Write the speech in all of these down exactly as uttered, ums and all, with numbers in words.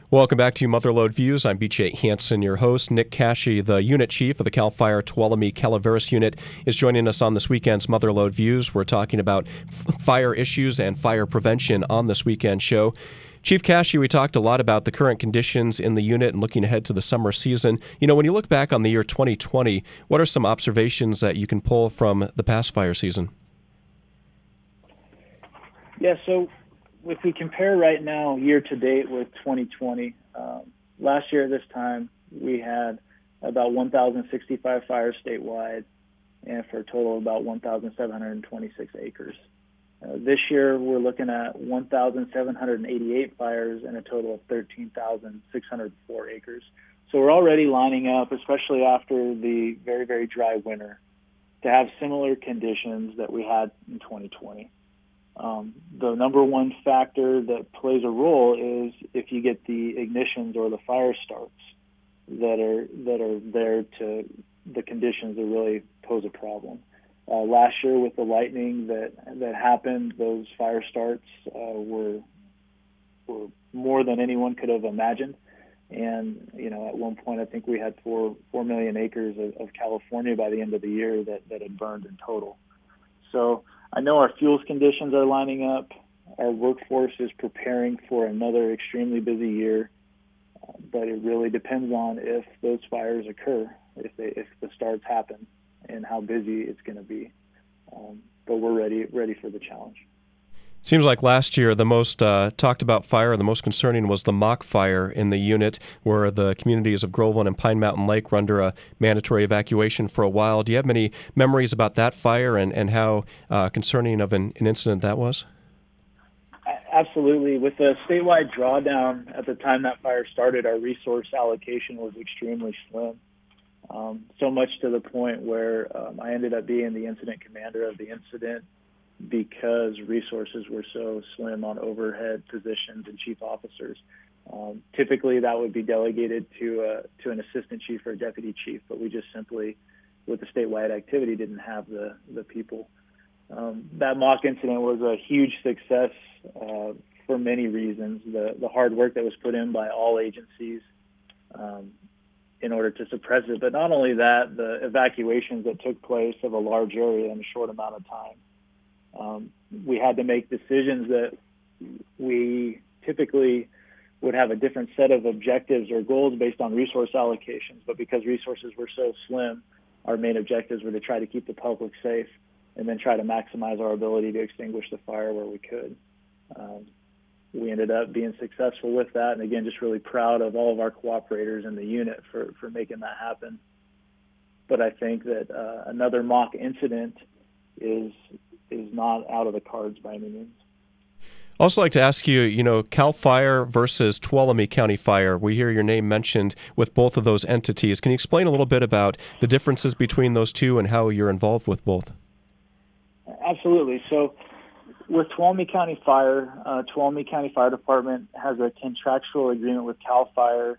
Welcome back to Motherlode Views. I'm B J Hansen, your host. Nick Cashy, the unit chief of the CAL FIRE Tuolumne Calaveras unit, is joining us on this weekend's Motherlode Views. We're talking about f- fire issues and fire prevention on this weekend show. Chief Cashy, we talked a lot about the current conditions in the unit and looking ahead to the summer season. You know, when you look back on the year twenty twenty, what are some observations that you can pull from the past fire season? Yeah, so if we compare right now year to date with twenty twenty, um, last year at this time we had about one thousand sixty-five fires statewide and for a total of about one thousand seven hundred twenty-six acres. Uh, this year we're looking at one thousand seven hundred eighty-eight fires and a total of thirteen thousand six hundred four acres. So we're already lining up, especially after the very, very dry winter, to have similar conditions that we had in twenty twenty. Um, the number one factor that plays a role is if you get the ignitions or the fire starts that are that are there to the conditions that really pose a problem. Uh, last year with the lightning that that happened, those fire starts uh, were were more than anyone could have imagined. And you know, at one point, I think we had four four million acres of, of California by the end of the year that, that had burned in total. So I know our fuels conditions are lining up. Our workforce is preparing for another extremely busy year, uh, but it really depends on if those fires occur, if they, if the starts happen, and how busy it's going to be. Um, but we're ready ready for the challenge. Seems like last year the most uh, talked about fire, the most concerning was the mock fire in the unit where the communities of Groveland and Pine Mountain Lake were under a mandatory evacuation for a while. Do you have any memories about that fire and, and how uh, concerning of an, an incident that was? Absolutely. With the statewide drawdown at the time that fire started, our resource allocation was extremely slim. Um, so much to the point where um, I ended up being the incident commander of the incident because resources were so slim on overhead positions and chief officers. Um, typically, that would be delegated to a, to an assistant chief or a deputy chief, but we just simply, with the statewide activity, didn't have the, the people. Um, that mock incident was a huge success uh, for many reasons. The, the hard work that was put in by all agencies um, in order to suppress it, but not only that, the evacuations that took place of a large area in a short amount of time. Um, we had to make decisions that we typically would have a different set of objectives or goals based on resource allocations, but because resources were so slim, our main objectives were to try to keep the public safe and then try to maximize our ability to extinguish the fire where we could. Um, we ended up being successful with that, and again, just really proud of all of our cooperators in the unit for, for making that happen. But I think that uh, another mock incident is is not out of the cards by any means. I'd also like to ask you, you know, CAL FIRE versus Tuolumne County Fire. We hear your name mentioned with both of those entities. Can you explain a little bit about the differences between those two and how you're involved with both? Absolutely. So with Tuolumne County Fire, uh, Tuolumne County Fire Department has a contractual agreement with CAL FIRE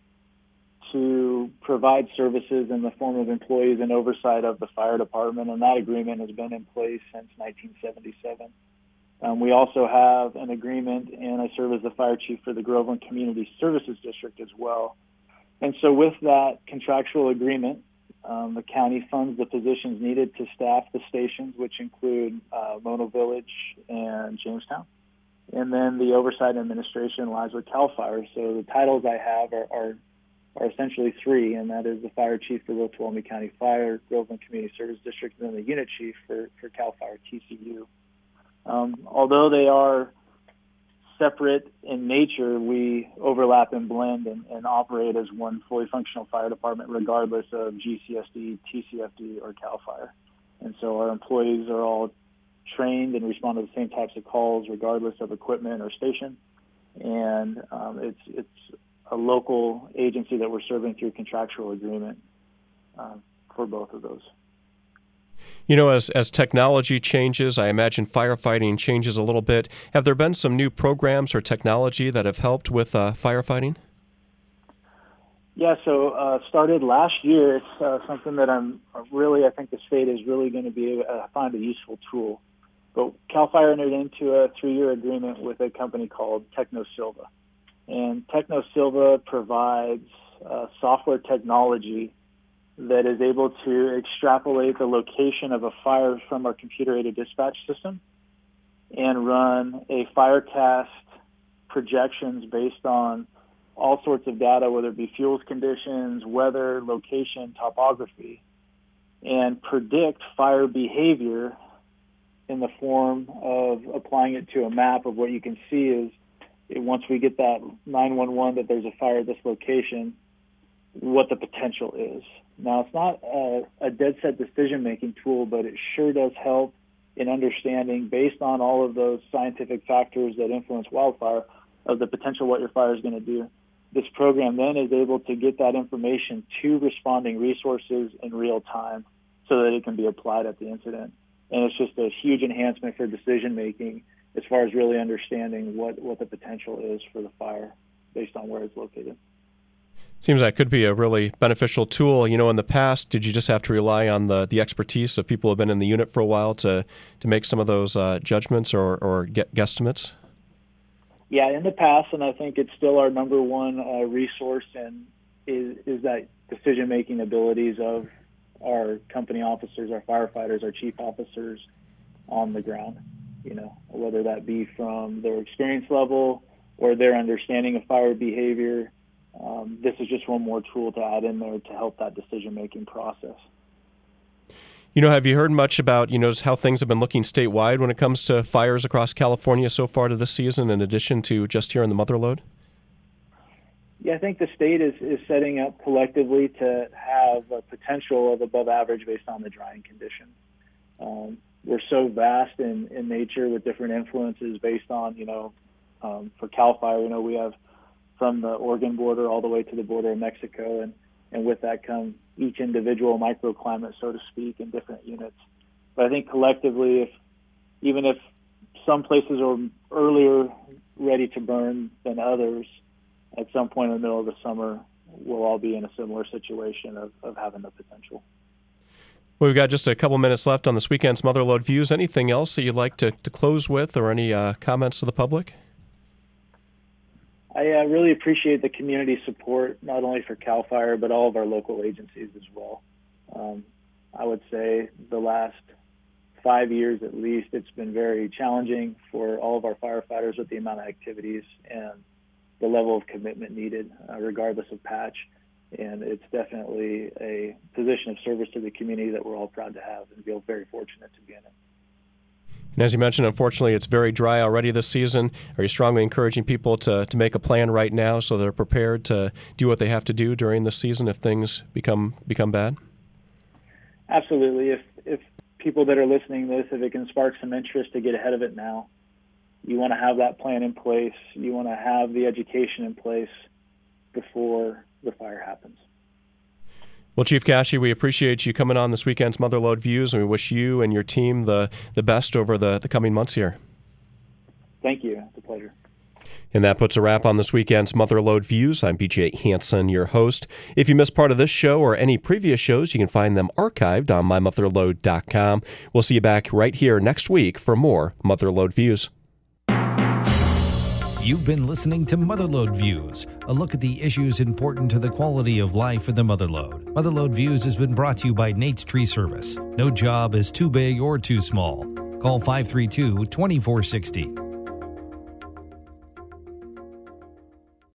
to provide services in the form of employees and oversight of the fire department, and that agreement has been in place since nineteen seventy-seven. Um, we also have an agreement, and I serve as the fire chief for the Groveland Community Services District as well. And so with that contractual agreement, um, the county funds the positions needed to staff the stations, which include uh, Mono Village and Jamestown. And then the oversight and administration lies with CAL FIRE. So the titles I have are, are are essentially three, and that is the fire chief for the Tuolumne County Fire, Groveland Community Service District, and then the unit chief for, for CAL FIRE T C U. Um, although they are separate in nature, we overlap and blend and, and operate as one fully functional fire department regardless of G C S D, T C F D, or CAL FIRE. And so our employees are all trained and respond to the same types of calls regardless of equipment or station. And um, it's it's a local agency that we're serving through contractual agreement uh, for both of those. You know, as as technology changes, I imagine firefighting changes a little bit. Have there been some new programs or technology that have helped with uh, firefighting? Yeah, so uh, started last year. It's uh, something that I'm really, I think the state is really going to be able to find a useful tool. But CAL FIRE entered into a three-year agreement with a company called Techno Silva. And TechnoSilva provides uh, software technology that is able to extrapolate the location of a fire from our computer-aided dispatch system and run a firecast projections based on all sorts of data, whether it be fuels conditions, weather, location, topography, and predict fire behavior in the form of applying it to a map of what you can see is it, once we get that nine one one that there's a fire at this location, what the potential is. Now, it's not a, a dead set decision-making tool, but it sure does help in understanding, based on all of those scientific factors that influence wildfire, of the potential what your fire is going to do. This program then is able to get that information to responding resources in real time so that it can be applied at the incident. And it's just a huge enhancement for decision-making as far as really understanding what, what the potential is for the fire based on where it's located. Seems like it could be a really beneficial tool. You know, in the past, did you just have to rely on the, the expertise of people who have been in the unit for a while to, to make some of those uh, judgments or, or get guesstimates? Yeah, in the past, and I think it's still our number one uh, resource, and is, is that decision-making abilities of our company officers, our firefighters, our chief officers on the ground, you know, whether that be from their experience level or their understanding of fire behavior. Um, this is just one more tool to add in there to help that decision-making process. You know, have you heard much about, you know, how things have been looking statewide when it comes to fires across California so far to this season, in addition to just here in the Mother Lode? Yeah, I think the state is, is setting up collectively to have a potential of above average based on the drying conditions. Um, we're so vast in, in nature with different influences based on, you know, um, for CAL FIRE, you know, we have from the Oregon border all the way to the border of Mexico, and, and with that come each individual microclimate, so to speak, in different units. But I think collectively, if even if some places are earlier ready to burn than others, at some point in the middle of the summer, we'll all be in a similar situation of, of having the potential. Well, we've got just a couple minutes left on this weekend's Mother Lode Views. Anything else that you'd like to, to close with, or any uh, comments to the public? I uh, really appreciate the community support, not only for CAL FIRE, but all of our local agencies as well. Um, I would say the last five years at least, it's been very challenging for all of our firefighters with the amount of activities and the level of commitment needed, uh, regardless of patch. And it's definitely a position of service to the community that we're all proud to have and feel very fortunate to be in it. And as you mentioned, unfortunately, it's very dry already this season. Are you strongly encouraging people to, to make a plan right now so they're prepared to do what they have to do during this season if things become become bad? Absolutely. If if people that are listening to this, if it can spark some interest to get ahead of it now, you want to have that plan in place. You want to have the education in place before the fire happens. Well, Chief Cashy, we appreciate you coming on this weekend's Mother Lode Views, and we wish you and your team the, the best over the, the coming months here. Thank you. It's a pleasure. And that puts a wrap on this weekend's Mother Lode Views. I'm B J Hansen, your host. If you missed part of this show or any previous shows, you can find them archived on my mother lode dot com. We'll see you back right here next week for more Mother Lode Views. You've been listening to Mother Lode Views, a look at the issues important to the quality of life in the Mother Lode. Mother Lode Views has been brought to you by Nate's Tree Service. No job is too big or too small. Call five three two, two four six zero.